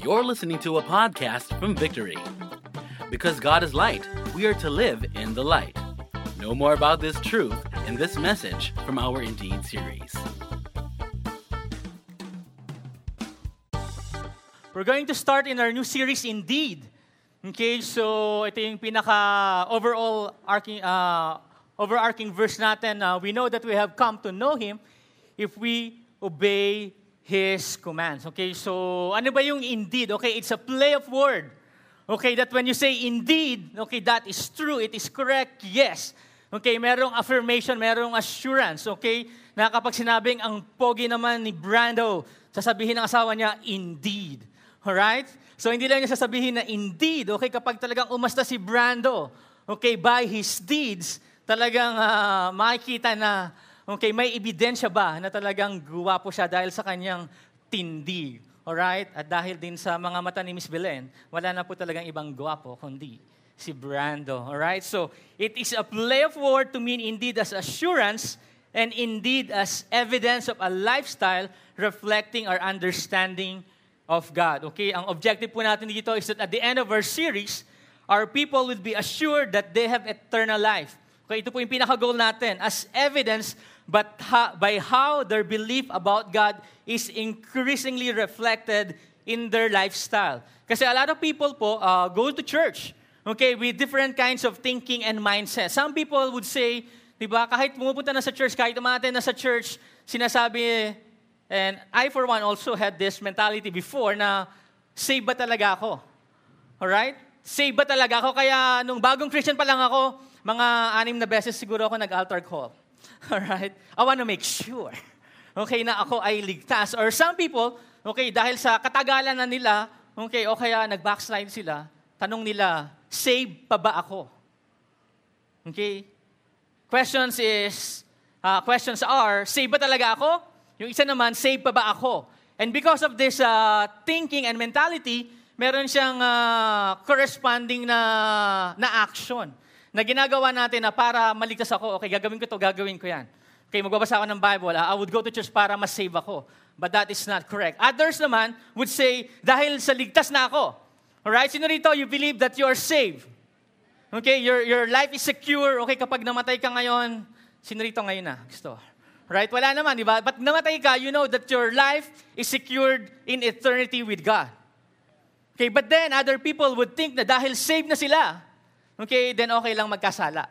You're listening to a podcast from Victory. Because God is light, we are to live in the light. Know more about this truth in this message from our Indeed series. We're going to start in our new series, Indeed. Okay, so ito yung overarching verse natin. We know that we have come to know Him if we obey His commands. Okay, so ano ba yung indeed? Okay, it's a play of word. Okay, that when you say indeed, okay, that is true, it is correct, yes. Okay, merong affirmation, merong assurance. Okay, na kapag sinabing ang pogi naman ni Brando, sasabihin ng asawa niya, indeed. Alright? So hindi lang niya sasabihin na indeed, okay, kapag talagang umasta si Brando, okay, by his deeds, talagang makikita na okay, may ebidensya ba na talagang guwapo siya dahil sa kanyang tindi? Alright? At dahil din sa mga mata ni Miss Belen, wala na po talagang ibang guwapo kundi si Brando. Alright? So, it is a play of word to mean indeed as assurance and indeed as evidence of a lifestyle reflecting our understanding of God. Okay? Ang objective po natin dito is that at the end of our series, our people will be assured that they have eternal life. Okay, ito po yung pinaka-goal natin. As evidence, but by how their belief about God is increasingly reflected in their lifestyle. Kasi a lot of people po go to church, okay, with different kinds of thinking and mindset. Some people would say, di ba, kahit pumupunta na sa church, kahit umaten na sa church, sinasabi, and I for one also had this mentality before na, save ba talaga ako? Alright? Save ba talaga ako? Kaya nung bagong Christian pa lang ako, mga 6 na beses siguro ako nag-altar call. Alright? I want to make sure, okay, na ako ay ligtas. Or some people, okay, dahil sa katagalan na nila, okay, o kaya nag-backslide sila, tanong nila, save pa ba ako? Okay? Questions are, save ba talaga ako? Yung isa naman, save pa ba ako? And because of this thinking and mentality, meron siyang corresponding na action na ginagawa natin na para maligtas ako, okay, gagawin ko yan. Okay, magbabasa ako ng Bible, I would go to church para ma-save ako. But that is not correct. Others naman would say, dahil sa ligtas na ako. Alright, sino rito, you believe that you are saved? Okay, your life is secure. Okay, kapag namatay ka ngayon, sino rito ngayon na? Gusto. Right, wala naman, di ba? But namatay ka, you know that your life is secured in eternity with God. Okay, but then other people would think na dahil saved na sila, okay, then okay lang magkasala.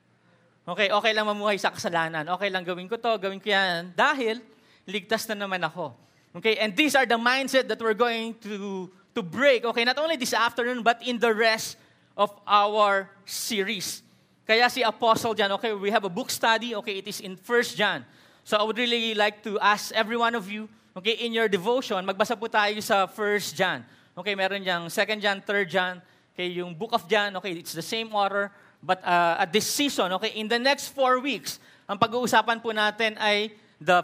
Okay lang mamuhay sa kasalanan. Okay lang gawin ko to, gawin ko yan. Dahil, ligtas na naman ako. Okay, and these are the mindset that we're going to break. Okay, not only this afternoon, but in the rest of our series. Kaya si Apostle John, okay, we have a book study. Okay, it is in 1 John. So I would really like to ask every one of you, okay, in your devotion, magbasa po tayo sa 1 John. Okay, meron diyang 2 John, 3 John. Okay, yung book of John, okay, it's the same order. But at this season, okay, in the next 4 weeks, ang pag-uusapan po natin ay the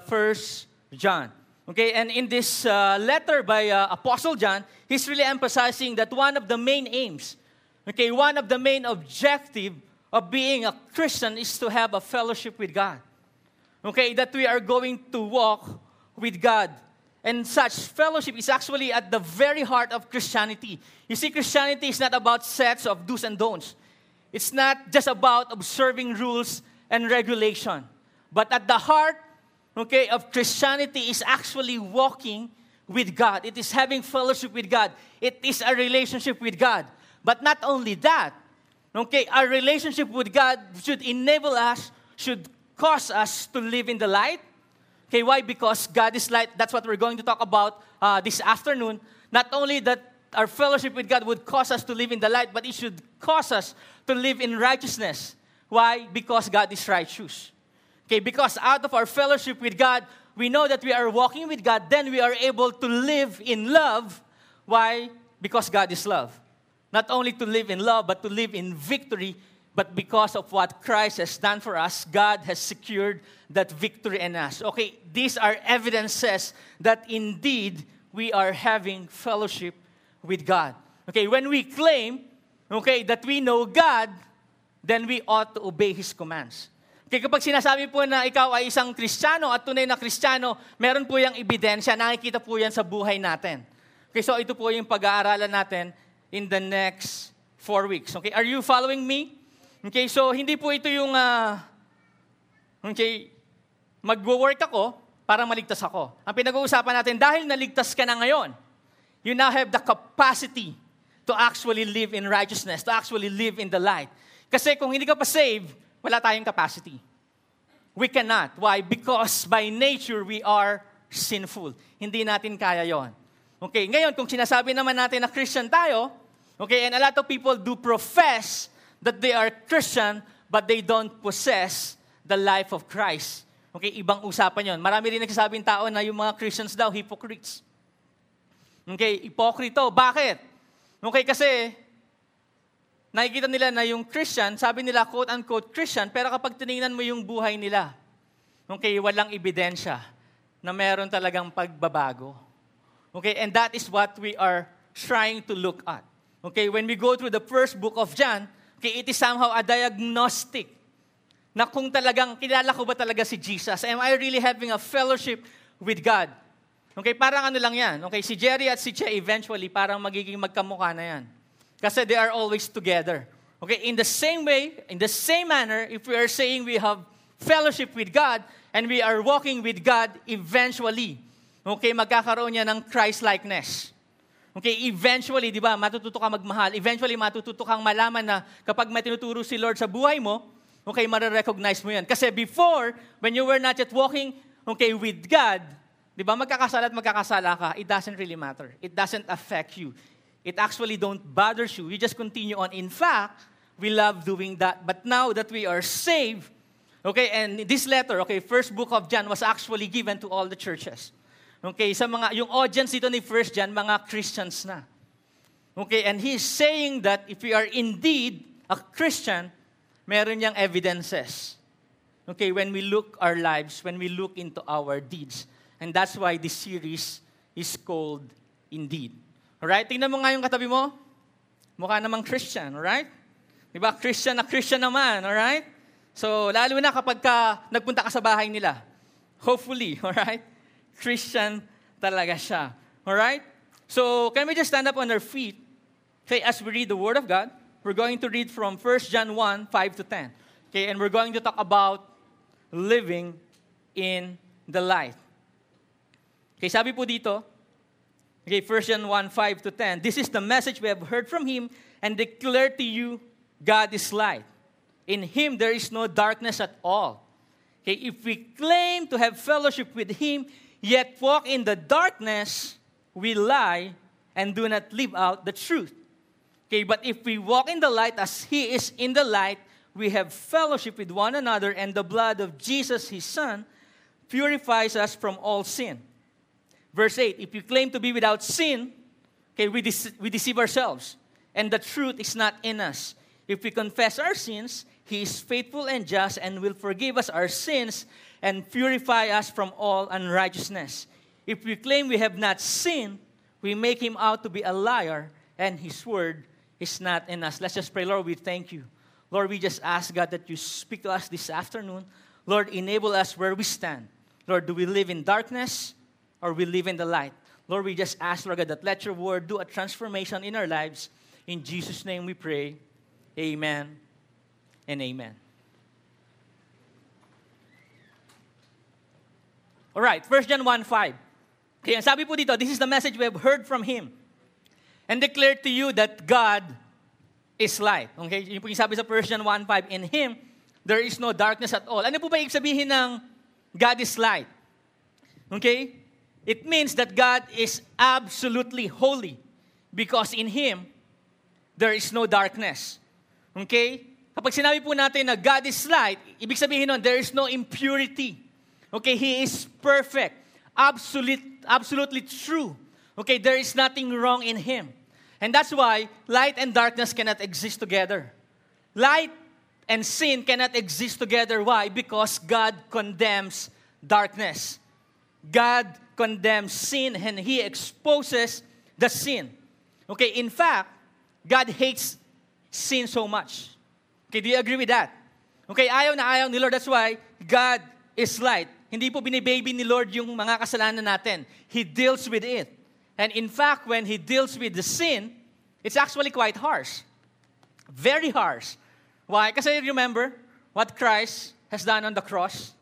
1 John. Okay, and in this letter by Apostle John, he's really emphasizing that one of the main aims, okay, one of the main objective of being a Christian is to have a fellowship with God. Okay, that we are going to walk with God. And such fellowship is actually at the very heart of Christianity. You see, Christianity is not about sets of do's and don'ts. It's not just about observing rules and regulation. But at the heart, okay, of Christianity is actually walking with God. It is having fellowship with God. It is a relationship with God. But not only that, okay, our relationship with God should enable us, should cause us to live in the light. Okay, why? Because God is light. That's what we're going to talk about this afternoon. Not only that our fellowship with God would cause us to live in the light, but it should cause us to live in righteousness. Why? Because God is righteous. Okay, because out of our fellowship with God, we know that we are walking with God, then we are able to live in love. Why? Because God is love. Not only to live in love, but to live in victory. But because of what Christ has done for us, God has secured that victory in us. Okay, these are evidences that indeed we are having fellowship with God. Okay, when we claim, okay, that we know God, then we ought to obey His commands. Okay, kapag sinasabi po na ikaw ay isang Kristiyano at tunay na Kristiyano, meron po yung ebidensya, nakikita po yan sa buhay natin. Okay, so ito po yung pag-aaralan natin in the next 4 weeks. Okay, are you following me? Okay, so hindi po ito yung, mag-work ako para maligtas ako. Ang pinag-uusapan natin, dahil naligtas ka na ngayon, you now have the capacity to actually live in righteousness, to actually live in the light. Kasi kung hindi ka pa saved, wala tayong capacity. We cannot. Why? Because by nature, we are sinful. Hindi natin kaya yon. Okay, ngayon, kung sinasabi naman natin na Christian tayo, okay, and a lot of people do profess that they are Christian, but they don't possess the life of Christ. Okay, ibang usapan yon. Marami rin nagsasabing tao na yung mga Christians daw, hypocrites. Okay, hipokrito. Bakit? Okay, kasi nakikita nila na yung Christian, sabi nila quote-unquote Christian, pero kapag tinignan mo yung buhay nila, okay, walang ebidensya na meron talagang pagbabago. Okay, and that is what we are trying to look at. Okay, when we go through the first book of John, okay, it is somehow a diagnostic na kung talagang kilala ko ba talaga si Jesus? Am I really having a fellowship with God? Okay, parang ano lang yan. Okay, si Jerry at si Che eventually parang magiging magkamukha na yan. Kasi they are always together. Okay, in the same way, in the same manner, if we are saying we have fellowship with God and we are walking with God, eventually, okay, magkakaroon niya ng Christ-likeness. Okay, eventually, di ba, matututo ka magmahal. Eventually, matututo kang malaman na kapag may tinuturo si Lord sa buhay mo, okay, marirecognize mo yan. Kasi before, when you were not yet walking, okay, with God, di ba, magkakasala at magkakasala ka, it doesn't really matter. It doesn't affect you. It actually don't bother you. You just continue on. In fact, we love doing that. But now that we are saved, okay, and this letter, okay, first book of John was actually given to all the churches. Okay, sa yung audience dito ni First John, mga Christians na. Okay, and he's saying that if we are indeed a Christian, meron niyang evidences. Okay, when we look our lives, when we look into our deeds. And that's why this series is called Indeed. Alright, tingnan mo nga yung katabi mo. Mukha namang Christian, alright? Diba, Christian na Christian naman, alright? So, lalo na kapag nagpunta ka sa bahay nila. Hopefully, alright? Christian talaga siya. Alright? So, can we just stand up on our feet? Okay, as we read the Word of God, we're going to read from 1 John 1, 5 to 10. Okay, and we're going to talk about living in the light. Okay, sabi po dito, okay, 1 John 1, 5 to 10, this is the message we have heard from Him and declare to you, God is light. In Him there is no darkness at all. Okay, if we claim to have fellowship with Him, yet walk in the darkness, we lie and do not live out the truth. Okay, but if we walk in the light as He is in the light, we have fellowship with one another, and the blood of Jesus, His Son, purifies us from all sin. Verse 8, if you claim to be without sin, okay, we deceive ourselves, and the truth is not in us. If we confess our sins, He is faithful and just and will forgive us our sins and purify us from all unrighteousness. If we claim we have not sinned, we make Him out to be a liar, and His word is not in us. Let's just pray. Lord, we thank you. Lord, we just ask, God, that you speak to us this afternoon. Lord, enable us where we stand. Lord, do we live in darkness or we live in the light? Lord, we just ask, Lord God, that let your word do a transformation in our lives. In Jesus' name we pray. Amen and amen. Alright, 1 John 1:5. Okay, sabi po dito, this is the message we have heard from Him and declared to you that God is light. Okay, yung po yung sabi sa 1 John 1:5, in Him, there is no darkness at all. Ano po ba ibig sabihin ng God is light? Okay? It means that God is absolutely holy because in Him, there is no darkness. Okay? Kapag sinabi po natin na God is light, ibig sabihin nun, there is no impurity. Okay, He is perfect. Absolutely true. Okay, there is nothing wrong in Him. And that's why light and darkness cannot exist together. Light and sin cannot exist together. Why? Because God condemns darkness. God condemns sin and He exposes the sin. Okay, in fact, God hates sin so much. Okay, do you agree with that? Okay, ayaw na ayaw ni Lord. That's why God is light. Hindi po binibaby ni Lord yung mga kasalanan natin. He deals with it. And in fact, when He deals with the sin, it's actually quite harsh. Very harsh. Why? Kasi remember what Christ has done on the cross?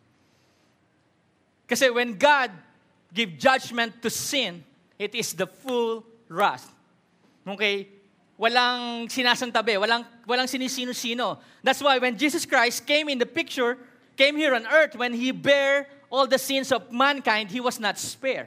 Kasi when God give judgment to sin, it is the full wrath. Okay? Walang sinasantabi, walang sinisino-sino. That's why when Jesus Christ came in the picture, came here on earth, when He bare all the sins of mankind, He was not spared.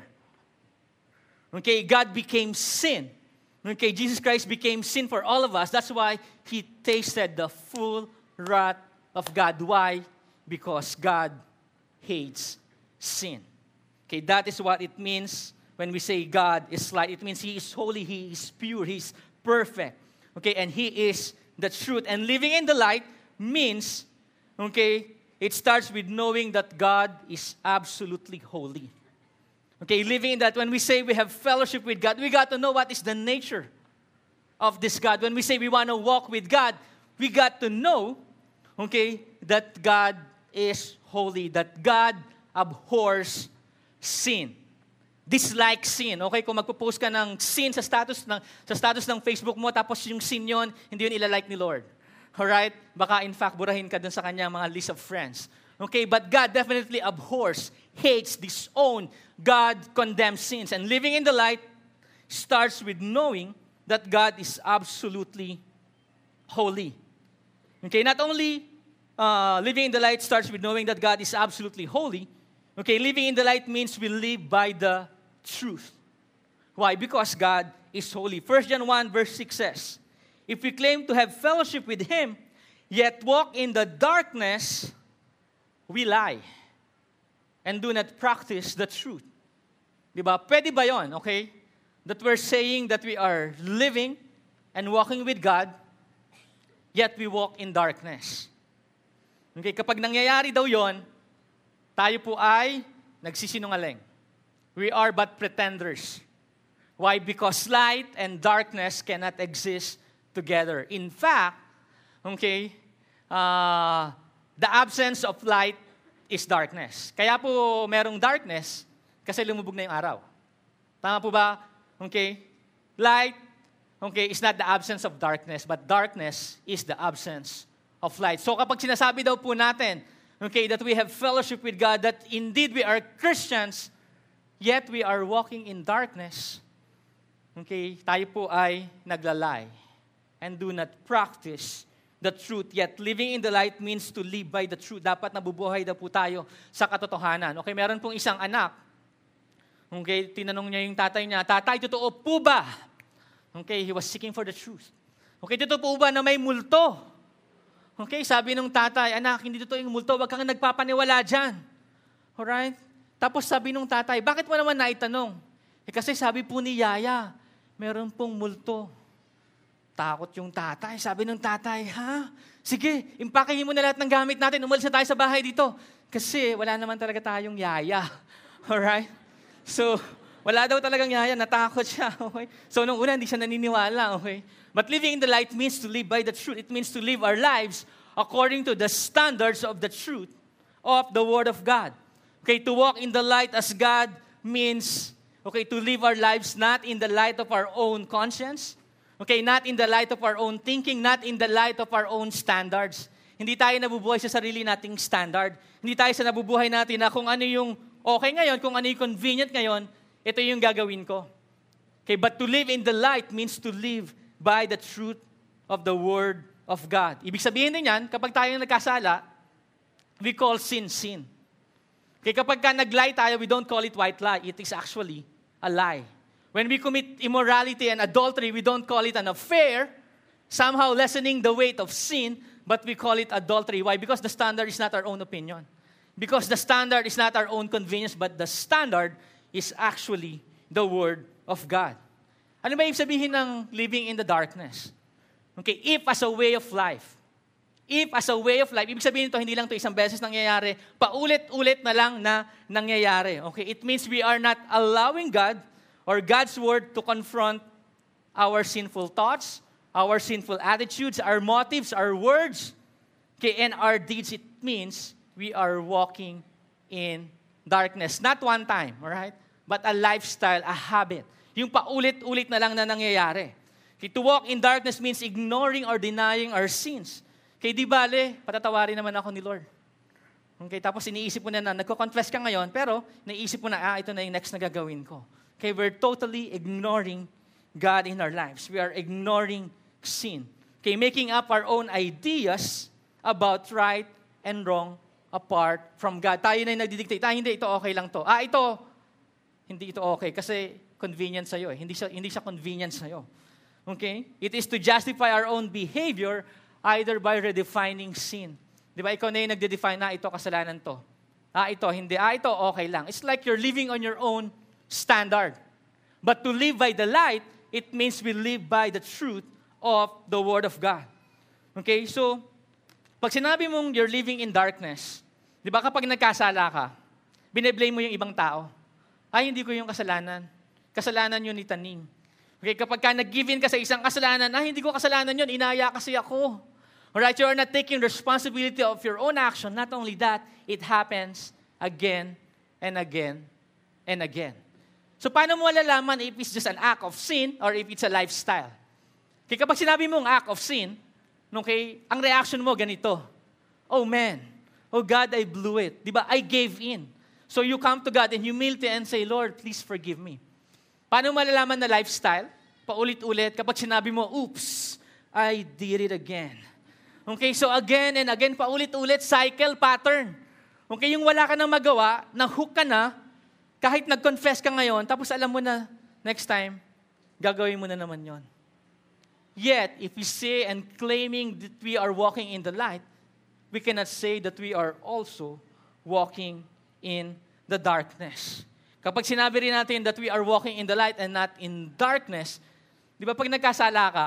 Okay? God became sin. Okay? Jesus Christ became sin for all of us. That's why He tasted the full wrath of God. Why? Because God hates sin. Okay, that is what it means when we say God is light. It means He is holy, He is pure, He is perfect. Okay, and He is the truth. And living in the light means, okay, it starts with knowing that God is absolutely holy. Okay, living in that, when we say we have fellowship with God, we got to know what is the nature of this God. When we say we want to walk with God, we got to know, okay, that God is holy, that God abhors sin. Dislike sin. Okay, kung magpo-post ka ng sin sa status ng Facebook mo, tapos yung sin yon, hindi yun ilalike ni Lord. Alright? Baka in fact, burahin ka dun sa kanyang mga list of friends. Okay, but God definitely abhors, hates, disown. God condemns sins. And living in the light starts with knowing that God is absolutely holy. Okay, not only living in the light starts with knowing that God is absolutely holy. Okay, living in the light means we live by the truth. Why? Because God is holy. 1 John 1 verse 6 says, if we claim to have fellowship with Him, yet walk in the darkness, we lie and do not practice the truth. Diba? Pwede ba yun, okay? That we're saying that we are living and walking with God, yet we walk in darkness. Okay, kapag nangyayari daw yon, tayo po ay nagsisinungaling. We are but pretenders. Why? Because light and darkness cannot exist together. In fact, okay, the absence of light is darkness. Kaya po merong darkness kasi lumubog na yung araw. Tama po ba? Okay? Light, okay, is not the absence of darkness, but darkness is the absence of light. So kapag sinasabi daw po natin, okay, that we have fellowship with God, that indeed we are Christians, yet we are walking in darkness, okay, tayo po ay naglalay and do not practice the truth. Yet living in the light means to live by the truth. Dapat nabubuhay daw po tayo sa katotohanan. Okay, meron pong isang anak, okay, tinanong niya yung tatay niya, tatay, totoo po ba? Okay, he was seeking for the truth. Okay, totoo po ba na may multo? Okay, sabi nung tatay, anak, hindi totoo yung multo, wag kang nagpapaniwala dyan. Alright? Tapos sabi nung tatay, bakit mo naman naitanong? Kasi sabi po ni Yaya, meron pong multo. Takot yung tatay. Sabi ng tatay, ha? Sige, impakihin mo na lahat ng gamit natin, umalis na tayo sa bahay dito. Kasi wala naman talaga tayong Yaya. Alright? So, wala daw talagang Yaya, natakot siya. Okay? So, nung una, hindi siya naniniwala. Okay? But living in the light means to live by the truth. It means to live our lives according to the standards of the truth of the Word of God. Okay, to walk in the light as God means, okay, to live our lives not in the light of our own conscience, okay, not in the light of our own thinking, not in the light of our own standards. Hindi tayo nabubuhay sa sarili nating standard. Hindi tayo sa nabubuhay natin na kung ano yung okay ngayon, kung ano yung convenient ngayon, ito yung gagawin ko. Okay, but to live in the light means to live by the truth of the Word of God. Ibig sabihin din yan, kapag tayo nagkasala, we call sin, sin. Okay, kapag nag-lie tayo, we don't call it white lie. It is actually a lie. When we commit immorality and adultery, we don't call it an affair, somehow lessening the weight of sin, but we call it adultery. Why? Because the standard is not our own opinion. Because the standard is not our own convenience, but the standard is actually the Word of God. Ano ba ibig sabihin ng living in the darkness? Okay, if as a way of life. If as a way of life, ibig sabihin ito, hindi lang ito isang beses nangyayari, paulit-ulit na lang na nangyayari. Okay, it means we are not allowing God or God's Word to confront our sinful thoughts, our sinful attitudes, our motives, our words, okay, and our deeds. It means we are walking in darkness. Not one time, all right? But a lifestyle, a habit. Yung paulit-ulit na lang na nangyayari. Okay, to walk in darkness means ignoring or denying our sins. Okay, di bale, patatawarin naman ako ni Lord. Okay, tapos iniisip mo na nagko-confess ka ngayon, pero naisip mo na, ito na yung next na gagawin ko. Okay, we're totally ignoring God in our lives. We are ignoring sin. Okay, making up our own ideas about right and wrong apart from God. Tayo na yung nagdidictate. Hindi, ito okay lang to. Hindi ito okay kasi convenient sa'yo. Hindi siya convenient sa'yo. Okay? It is to justify our own behavior either by redefining sin. Di ba? Ikaw na yung nagde-define na ito kasalanan to. Ito, hindi. Ito, okay lang. It's like you're living on your own standard. But to live by the light, it means we live by the truth of the Word of God. Okay? So, pag sinabi mong you're living in darkness, di ba kapag nagkasala ka, bine-blame mo yung ibang tao. Hindi ko yung kasalanan. Kasalanan yun ni Taning. Okay, kapag ka nag-give in ka sa isang kasalanan, hindi ko kasalanan yun, inaya kasi ako. Alright, you are not taking responsibility of your own action. Not only that, it happens again and again and again. So paano mo malalaman if it's just an act of sin or if it's a lifestyle? Okay, kapag sinabi mong act of sin, okay, ang reaction mo ganito. Oh man, oh God, I blew it. Diba? I gave in. So you come to God in humility and say, Lord, please forgive me. Paano malalaman na lifestyle? Paulit-ulit, kapag sinabi mo, oops, I did it again. Okay, so again and again, paulit-ulit, cycle pattern. Okay, yung wala ka nang magawa, na-hook ka na, kahit nag-confess ka ngayon, tapos alam mo na, next time, gagawin mo na naman yon. Yet, if we say and claiming that we are walking in the light, we cannot say that we are also walking in the darkness. Kapag sinabi rin natin that we are walking in the light and not in darkness, di ba pag nagkasala ka,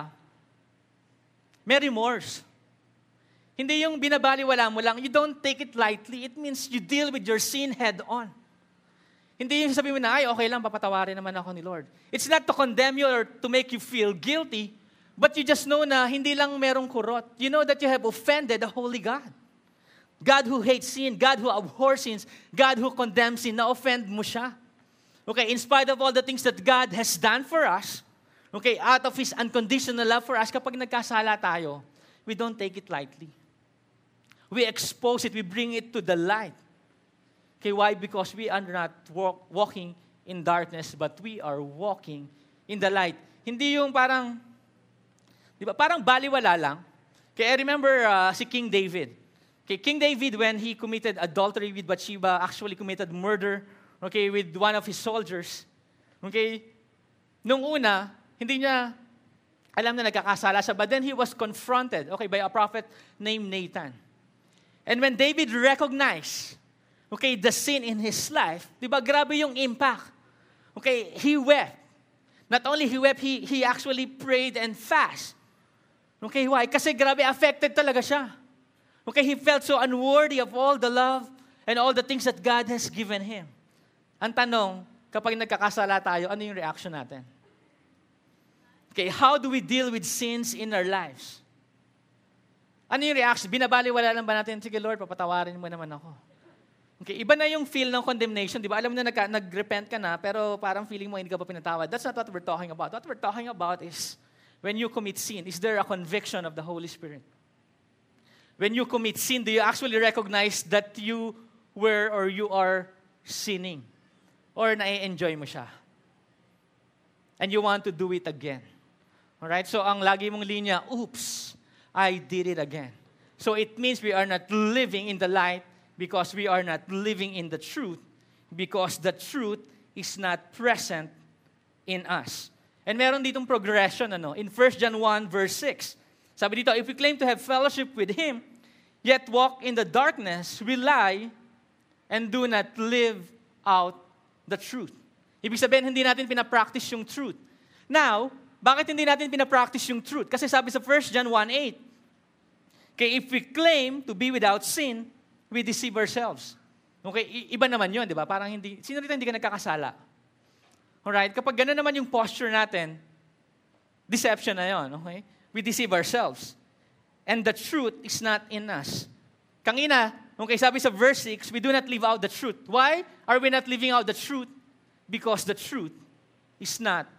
may remorse. Hindi yung binabaliwala mo lang, you don't take it lightly. It means you deal with your sin head on. Hindi yung sabihin mo na, okay lang, papatawarin naman ako ni Lord. It's not to condemn you or to make you feel guilty, but you just know na hindi lang merong kurot. You know that you have offended the Holy God. God who hates sin, God who abhors sins, God who condemns sin, na-offend mo siya. Okay, in spite of all the things that God has done for us, okay, out of His unconditional love for us, kapag nagkasala tayo, we don't take it lightly. We expose it, we bring it to the light. Okay, why? Because we are not walking in darkness, but we are walking in the light. Hindi yung parang, di ba, parang baliwala lang. Okay, I remember si King David. Okay, King David, when he committed adultery with Bathsheba, actually committed murder, okay, with one of his soldiers. Okay, nung una, hindi niya alam na nagkakasala siya, but then he was confronted, okay, by a prophet named Nathan. And when David recognized, okay, the sin in his life, di ba, grabe yung impact. Okay, he wept. Not only he wept, he actually prayed and fast. Okay, why? Kasi grabe, affected talaga siya. Okay, he felt so unworthy of all the love and all the things that God has given him. Ang tanong, kapag nagkakasala tayo, ano yung reaction natin? Okay, how do we deal with sins in our lives? Ano yung reaction? Binabaliwala lang ba natin, sige Lord, papatawarin mo naman ako. Okay, iba na yung feel ng condemnation, di ba? Alam mo na nag-repent ka na, pero parang feeling mo hindi ka pa pinatawad. That's not what we're talking about. What we're talking about is, when you commit sin, is there a conviction of the Holy Spirit? When you commit sin, do you actually recognize that you were or you are sinning? Or na-enjoy mo siya? And you want to do it again. Alright? So, ang lagi mong linya, oops, I did it again. So, it means we are not living in the light because we are not living in the truth because the truth is not present in us. And meron ditong progression, in 1 John 1 verse 6. Sabi dito, if we claim to have fellowship with Him, yet walk in the darkness, we lie and do not live out the truth. Ibig sabihin, hindi natin pinapractice yung truth. Now, bakit hindi natin pinapractice yung truth? Kasi sabi sa 1 John 1:8, okay, if we claim to be without sin, we deceive ourselves. Okay, iba naman yun, di ba? Parang sino rito hindi ka nagkakasala? Alright, kapag gano'n naman yung posture natin, deception na yun, okay? We deceive ourselves. And the truth is not in us. Kanina, okay, sabi sa verse 6, we do not live out the truth. Why are we not living out the truth? Because the truth is not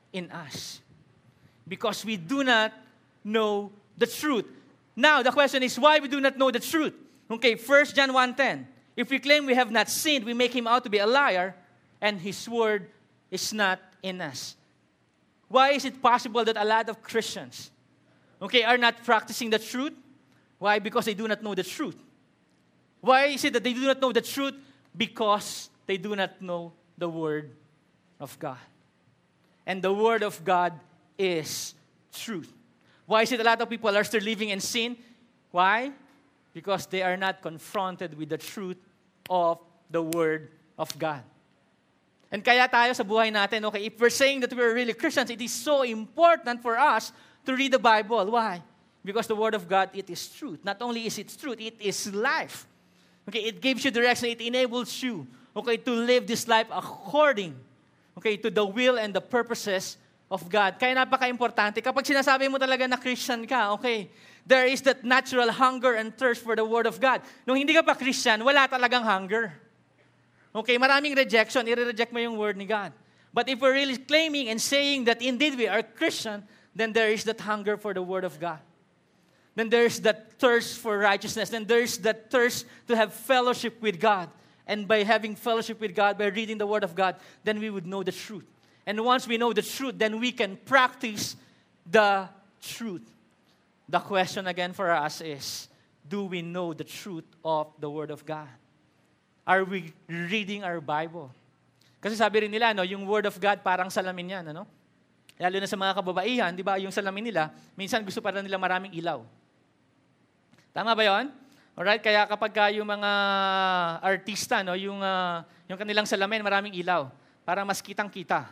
in us. Because we do not know the truth. Now, the question is why we do not know the truth. Okay, 1 John 1:10. If we claim we have not sinned, we make him out to be a liar, and his word is not in us. Why is it possible that a lot of Christians, are not practicing the truth? Why? Because they do not know the truth. Why is it that they do not know the truth? Because they do not know the Word of God. And the Word of God is truth. Why is it a lot of people are still living in sin? Why? Because they are not confronted with the truth of the Word of God. And kaya tayo sa buhay natin, if we're saying that we're really Christians, it is so important for us to read the Bible. Why? Because the Word of God, it is truth. Not only is it truth, it is life. It gives you direction. It enables you, to live this life according, to the will and the purposes of God. Kaya napaka-importante. Kapag sinasabi mo talaga na Christian ka, there is that natural hunger and thirst for the Word of God. Nung hindi ka pa Christian, wala talagang hunger. Maraming rejection. I-reject mo yung Word ni God. But if we're really claiming and saying that indeed we are Christian, then there is that hunger for the Word of God. Then there's that thirst for righteousness. Then there's that thirst to have fellowship with God. And by having fellowship with God, by reading the Word of God, then we would know the truth. And once we know the truth, then we can practice the truth. The question again for us is, do we know the truth of the Word of God? Are we reading our Bible? Kasi sabi rin nila, yung Word of God parang salamin yan, Lalo na sa mga kababaihan, di ba, yung salamin nila, minsan gusto pa rin nila maraming ilaw. Tama ba yun? Alright, kaya kapag yung mga artista, yung kanilang salamin, maraming ilaw, para mas kitang-kita.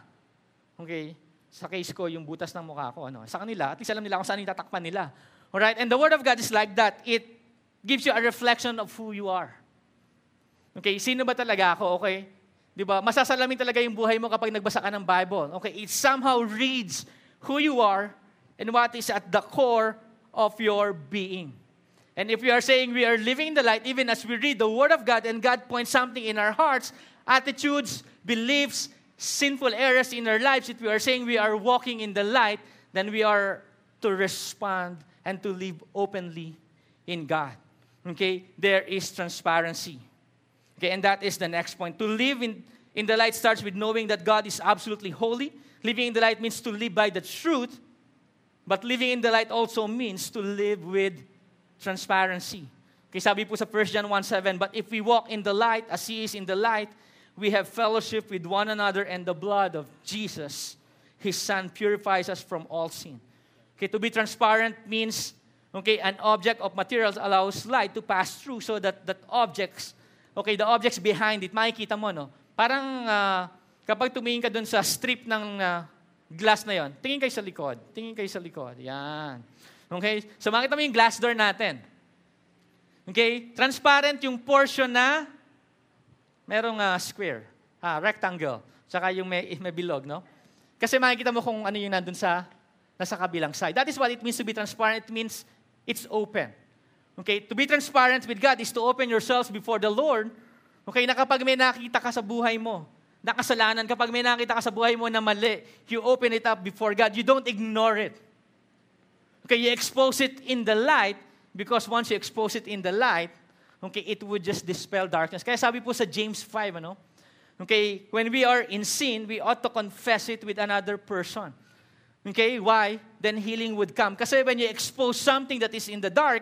Sa case ko, yung butas ng mukha ko, sa kanila, at least alam nila kung saan itatakpan nila. Alright, and the Word of God is like that. It gives you a reflection of who you are. Sino ba talaga ako? Di ba? Masasalamin talaga yung buhay mo kapag nagbasa ka ng Bible. It somehow reads who you are and what is at the core of your being. And if we are saying we are living in the light, even as we read the Word of God and God points something in our hearts, attitudes, beliefs, sinful areas in our lives, if we are saying we are walking in the light, then we are to respond and to live openly in God. There is transparency. And that is the next point. To live in the light starts with knowing that God is absolutely holy. Living in the light means to live by the truth. But living in the light also means to live with transparency. Sabi po sa 1 John 1:7, but if we walk in the light as He is in the light, we have fellowship with one another, and the blood of Jesus, His Son, purifies us from all sin. To be transparent means, an object of materials allows light to pass through so that objects, the objects behind it, makikita mo, Parang kapag tumingin ka dun sa strip ng glass na yon, tingin kayo sa likod. Tingin kayo sa likod. Yan. So makita mo yung glass door natin. Transparent yung portion na merong square, rectangle, saka yung may bilog, Kasi makikita mo kung ano yung nandun sa nasa kabilang side. That is what it means to be transparent. It means it's open. To be transparent with God is to open yourselves before the Lord. Na kapag may nakita ka sa buhay mo, na kasalanan, kapag may nakita ka sa buhay mo na mali, you open it up before God. You don't ignore it. You expose it in the light, because once you expose it in the light, it would just dispel darkness. Kaya sabi po sa James 5, when we are in sin, we ought to confess it with another person. Why? Then healing would come. Kasi when you expose something that is in the dark,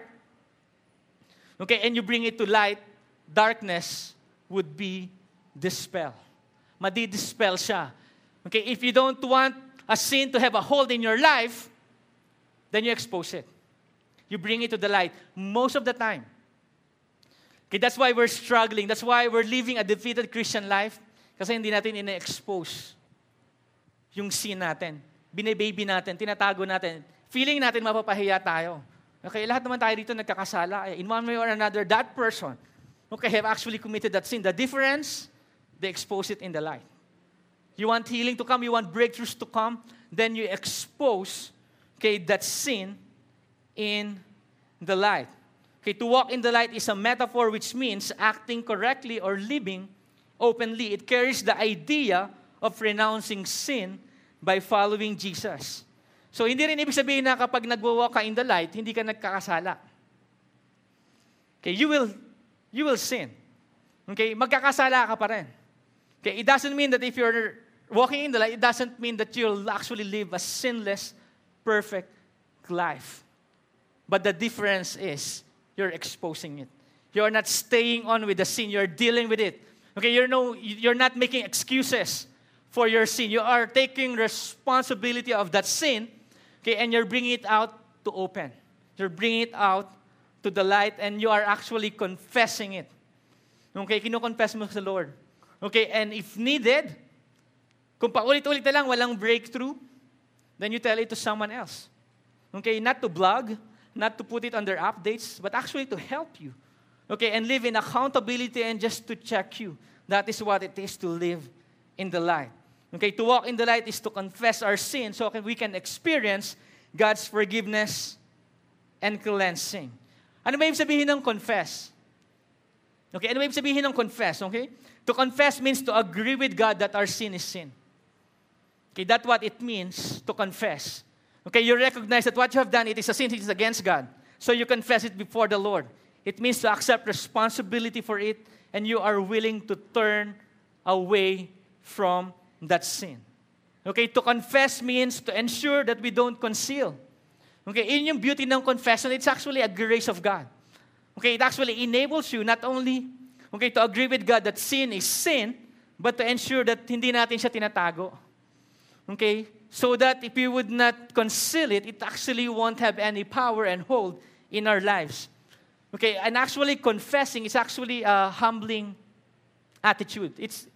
and you bring it to light, darkness would be dispelled. Madi-dispel siya. If you don't want a sin to have a hold in your life, then you expose it. You bring it to the light most of the time. That's why we're struggling. That's why we're living a defeated Christian life. Kasi hindi natin ina-expose yung sin natin. Bine-baby natin, tinatago natin. Feeling natin mapapahiya tayo. Lahat naman tayo dito nagkakasala. In one way or another, that person have actually committed that sin. The difference, they expose it in the light. You want healing to come, you want breakthroughs to come, then you expose that sin in the light. To walk in the light is a metaphor which means acting correctly or living openly. It carries the idea of renouncing sin by following Jesus. So, hindi rin ibig sabihin na kapag nagwo-walk ka in the light, hindi ka nagkakasala. Okay, you will sin. Okay, magkakasala ka pa rin. Okay, it doesn't mean that if you're walking in the light, it doesn't mean that you'll actually live a sinless, perfect life. But the difference is, you're exposing it. You're not staying on with the sin. You're dealing with it. Okay, you're not making excuses for your sin. You are taking responsibility of that sin, okay, and you're bringing it out to open. You're bringing it out to the light, and you are actually confessing it. Okay, kino-confess mo sa Lord. Okay, and if needed, kung paulit-ulit na lang, walang breakthrough, then you tell it to someone else. Okay, not to blog, not to put it on their updates, but actually to help you. Okay, and live in accountability and just to check you. That is what it is to live in the light. Okay, to walk in the light is to confess our sins so we can experience God's forgiveness and cleansing. Ano ba ibig sabihin ng confess? Okay, ano ba ibig sabihin ng confess? Okay? To confess means to agree with God that our sin is sin. Okay, that's what it means to confess. Okay, you recognize that what you have done, it is a sin, it is against God. So you confess it before the Lord. It means to accept responsibility for it, and you are willing to turn away from that sin. Okay, to confess means to ensure that we don't conceal. Okay, in yung beauty ng confession, it's actually a grace of God. Okay, it actually enables you not only, okay, to agree with God that sin is sin, but to ensure that hindi natin siya tinatago. Okay, so that if we would not conceal it, it actually won't have any power and hold in our lives. Okay, and actually confessing is actually a humbling attitude. It's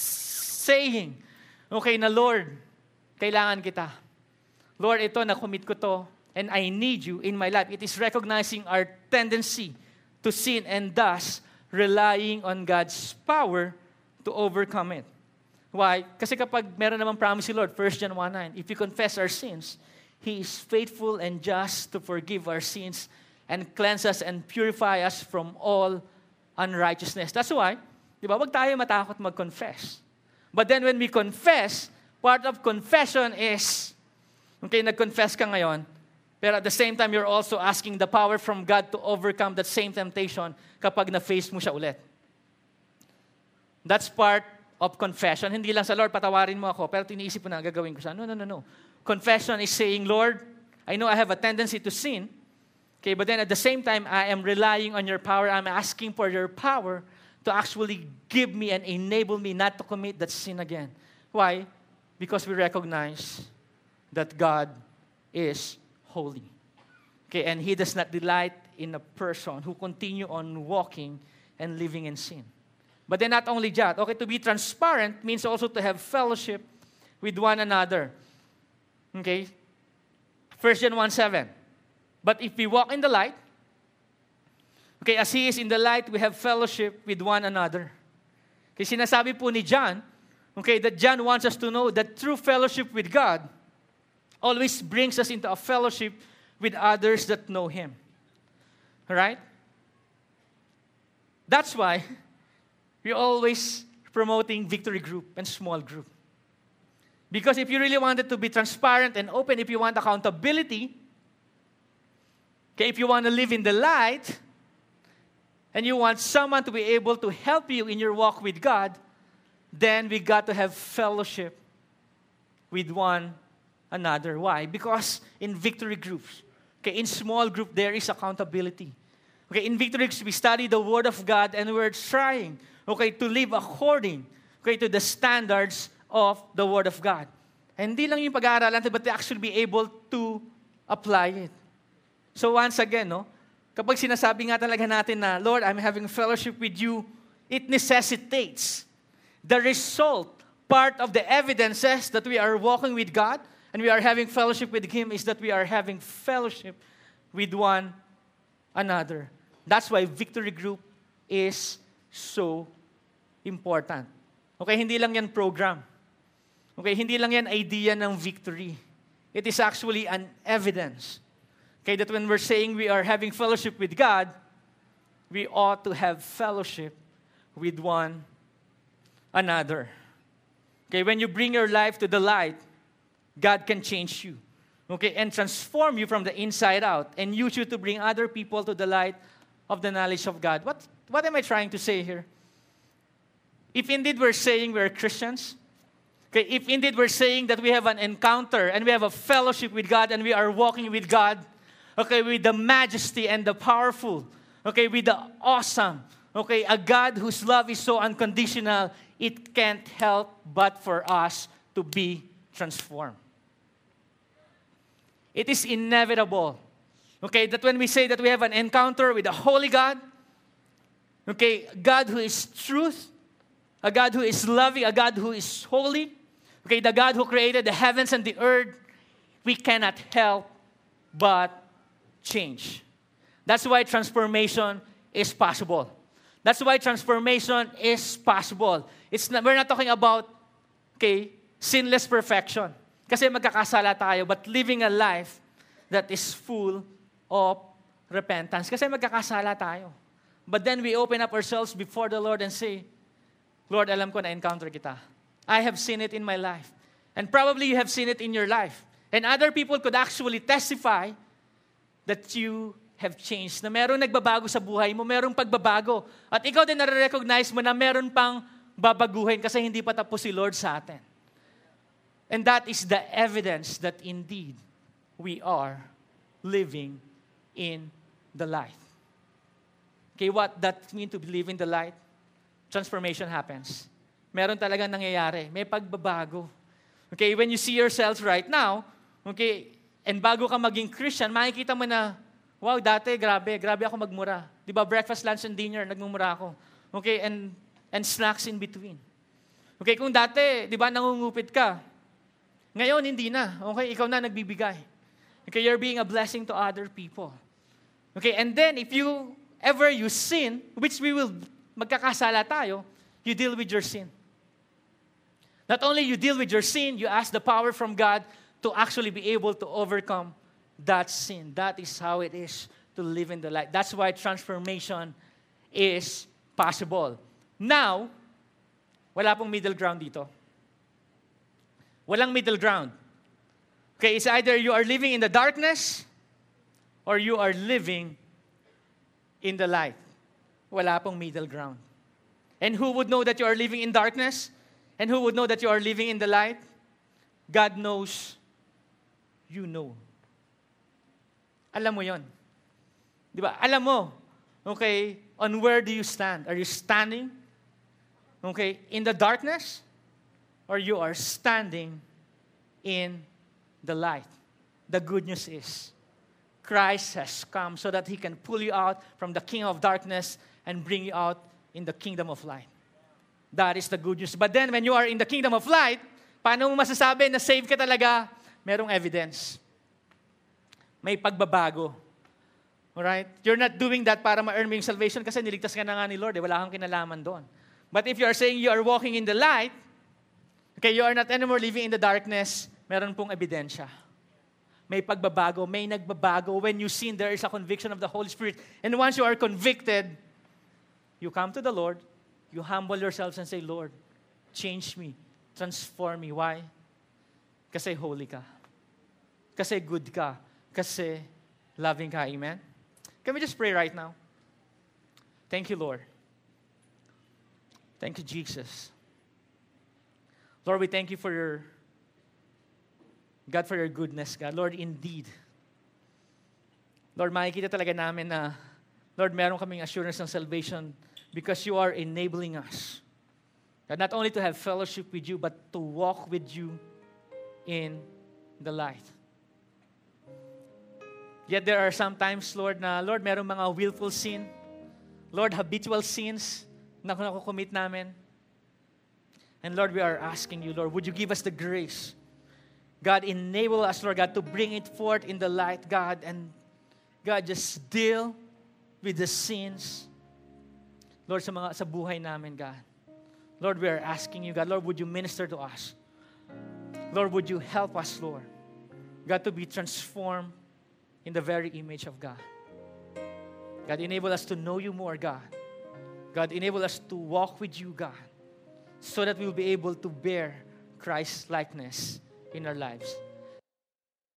saying, okay, na Lord, kailangan kita. Lord, ito, na-commit ko to, and I need you in my life. It is recognizing our tendency to sin and thus relying on God's power to overcome it. Why? Kasi kapag meron namang promise si Lord, 1 John 1:9, if we confess our sins, He is faithful and just to forgive our sins and cleanse us and purify us from all unrighteousness. That's why, di ba, wag tayo matakot mag-confess. But then when we confess, part of confession is, okay, nag-confess ka ngayon, pero at the same time, you're also asking the power from God to overcome that same temptation kapag na-face mo siya ulit. That's part of confession. Hindi lang sa Lord, patawarin mo ako, pero tiniisip mo na, gagawin ko siya. No. Confession is saying, Lord, I know I have a tendency to sin, okay, but then at the same time, I am relying on your power. I'm asking for your power to actually give me and enable me not to commit that sin again. Why? Because we recognize that God is holy. Okay, and He does not delight in a person who continue on walking and living in sin. But then not only that, okay, to be transparent means also to have fellowship with one another. Okay? 1 John 1:7. But if we walk in the light, okay, as He is in the light, we have fellowship with one another. Kasi sinasabi po ni John, okay, that John wants us to know that true fellowship with God always brings us into a fellowship with others that know Him. Alright? That's why we're always promoting victory group and small group. Because if you really wanted to be transparent and open, if you want accountability, okay, if you want to live in the light, and you want someone to be able to help you in your walk with God, then we got to have fellowship with one another. Why? Because in victory groups, okay, in small group, there is accountability. Okay, in victory groups, we study the Word of God and we're trying, okay, to live according, okay, to the standards of the Word of God. And hindi lang yung pag-aaralan, but to actually be able to apply it. So once again, no, kapag sinasabi nga talaga natin na, Lord, I'm having fellowship with you, it necessitates the result, part of the evidences that we are walking with God and we are having fellowship with Him is that we are having fellowship with one another. That's why victory group is so important. Okay, hindi lang yan program. Okay, hindi lang yan idea ng victory. It is actually an evidence. Okay, that when we're saying we are having fellowship with God, we ought to have fellowship with one another. Okay, when you bring your life to the light, God can change you, okay, and transform you from the inside out and use you to bring other people to the light of the knowledge of God. What am I trying to say here? If indeed we're saying we're Christians, okay, if indeed we're saying that we have an encounter and we have a fellowship with God and we are walking with God, okay, with the majesty and the powerful, okay, with the awesome, okay, a God whose love is so unconditional, it can't help but for us to be transformed. It is inevitable, okay, that when we say that we have an encounter with a holy God, okay, God who is truth, a God who is loving, a God who is holy, okay, the God who created the heavens and the earth, we cannot help but change. That's why transformation is possible. That's why transformation is possible. We're not talking about, okay, sinless perfection. Kasi magkakasala tayo, but living a life that is full of repentance. Kasi magkakasala tayo. But then we open up ourselves before the Lord and say, Lord, alam ko na-encounter kita. I have seen it in my life. And probably you have seen it in your life. And other people could actually testify that you have changed. Na merong nagbabago sa buhay mo, merong pagbabago. At ikaw din nare-recognize mo na meron pang babaguhin kasi hindi pa tapos si Lord sa atin. And that is the evidence that indeed we are living in the light. Okay, what that means to live in the light? Transformation happens. Meron talagang nangyayari. May pagbabago. Okay, when you see yourselves right now, okay, and bago ka maging Christian, makikita mo na, wow, dati, grabe ako magmura. Di ba, breakfast, lunch, and dinner, nagmumura ako. Okay, and snacks in between. Okay, kung dati, di ba, nangungupit ka, ngayon, hindi na. Okay, ikaw na nagbibigay. Okay, you're being a blessing to other people. Okay, and then, if you sin, which magkakasala tayo, you deal with your sin. Not only you deal with your sin, you ask the power from God to actually be able to overcome that sin. That is how it is to live in the light. That's why transformation is possible. Now, wala pong middle ground dito. Walang middle ground. Okay, it's either you are living in the darkness or you are living in the light. Wala pong middle ground. And who would know that you are living in darkness? And who would know that you are living in the light? God knows. You know. Alam mo yon. Di ba? Alam mo. Okay, on where do you stand? Are you standing, okay, in the darkness? Or you are standing in the light? The good news is, Christ has come so that He can pull you out from the kingdom of darkness and bring you out in the kingdom of light. That is the good news. But then when you are in the kingdom of light, paano mo masasabi na save ka talaga? Merong evidence. May pagbabago. Alright? You're not doing that para ma-earn mo yung salvation kasi niligtas ka na nga ni Lord. Wala kang kinalaman doon. But if you are saying you are walking in the light, okay, you are not anymore living in the darkness, meron pong ebidensya. May pagbabago, may nagbabago. When you sin, there is a conviction of the Holy Spirit. And once you are convicted, you come to the Lord, you humble yourselves and say, Lord, change me, transform me. Why? Kasi holy ka. Kasi good ka. Kasi loving ka. Amen? Can we just pray right now? Thank you, Lord. Thank you, Jesus. Lord, we thank you for your goodness, God. Lord, indeed. Lord, makikita talaga namin na, Lord, meron kaming assurance ng salvation because you are enabling us. God, not only to have fellowship with you, but to walk with you in the light. Yet there are some times, Lord, Lord, meron mga willful sin. Lord, habitual sins na nakukommit namin. And Lord, we are asking you, Lord, would you give us the grace? God, enable us, Lord God, to bring it forth in the light, God, and God, just deal with the sins, Lord, sa buhay namin, God. Lord, we are asking you, God, Lord, would you minister to us? Lord, would you help us, Lord, God, to be transformed in the very image of God. God, enable us to know you more, God. God, enable us to walk with you, God, so that we will be able to bear Christ's likeness in our lives.